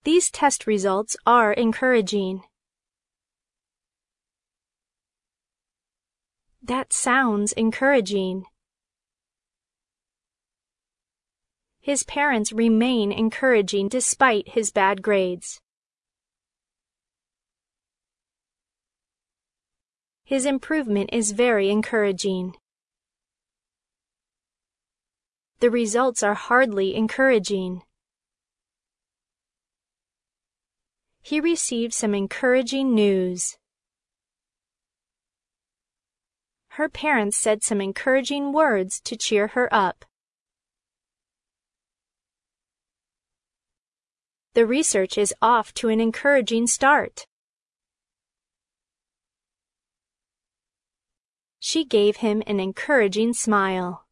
These test results are encouraging. That sounds encouraging. His parents remain encouraging despite his bad grades. His improvement is very encouraging. The results are hardly encouraging. He received some encouraging news. Her parents said some encouraging words to cheer her up. The research is off to an encouraging start. She gave him an encouraging smile.